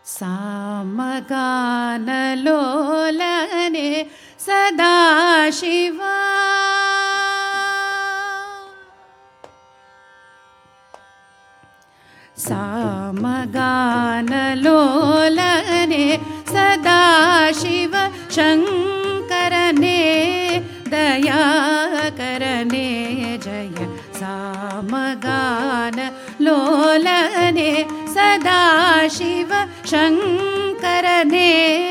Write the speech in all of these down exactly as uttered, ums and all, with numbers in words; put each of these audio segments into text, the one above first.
सामगानलोलने सदाशिवा सामगानलोलने सदाशिव शङ्करने दयाकरने जय सामगानलोलने सदाशिव शङ्करने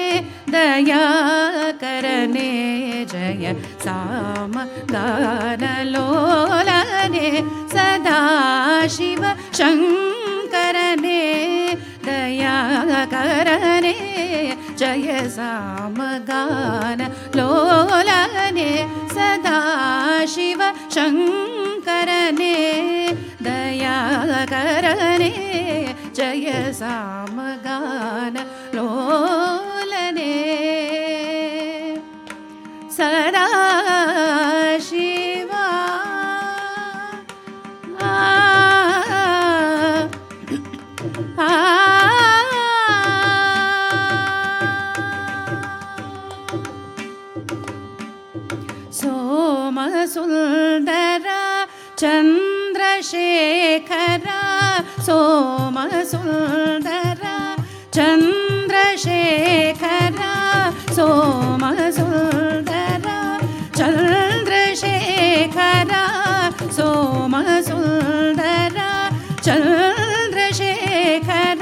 दयाकरने जय सामगानलोलने सदाशिव शङ्करने दयाकरने जय सामगानलोलने सदाशिव शङ्करने दयाकरने जय सामगानलोलने सदाशिवा आ सोमसुन्दर चन्द्रशेखर सोमसुन्दर चन्द्रशेखर सोमसुन्दर चन्द्रशेखर सोमसुन्दर चन्द्रशेखर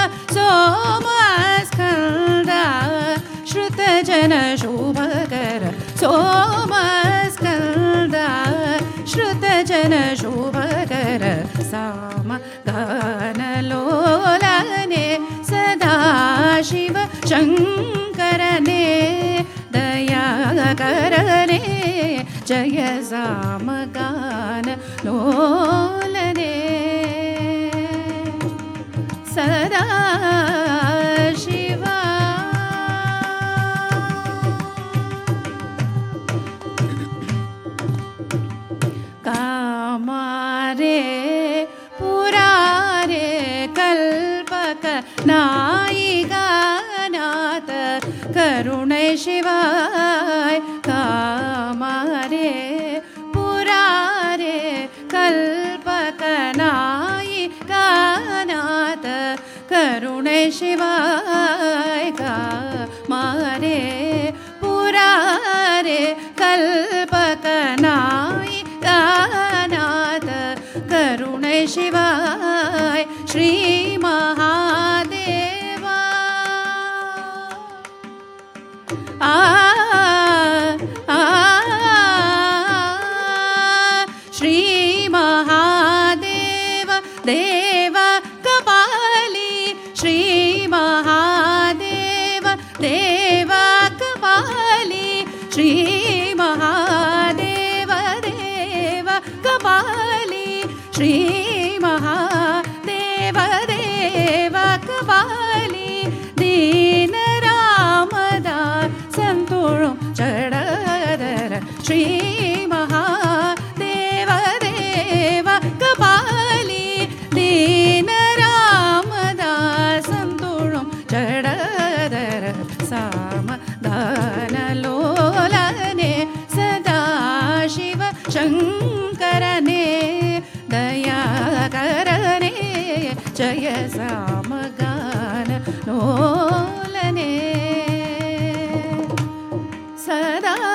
सोमस्कन्द श्रुतजनशुभकर सोमस्कन्द श्रुतजनशुभकर सामगानलोलने सदाशिव शङ्करने दयाकरने जय सामगानलोलने सदाशिवा कामारे पुरारे कल्पक नायिगानाथ करुणे शिवाय कामारे पुरारे कल्पक नायिगानाथ करुणे शिवाय कामारे पुरारे कल्पक नायिगानाथ करुणे शिवाय श्री महादेवा आ आ श्री महादेव देव कपाली श्री महादेव देव कपाली श्री महादेव देव कपाली श्री महादेव देव कपाली दीन रामदास संतुळुं चडदर श्री महादेव देव कपाली दीन रामदास संतुळुं चडदर सामगानलोलने सदाशिव शङ्करने दयाकरने जय सामगानलोलने सदा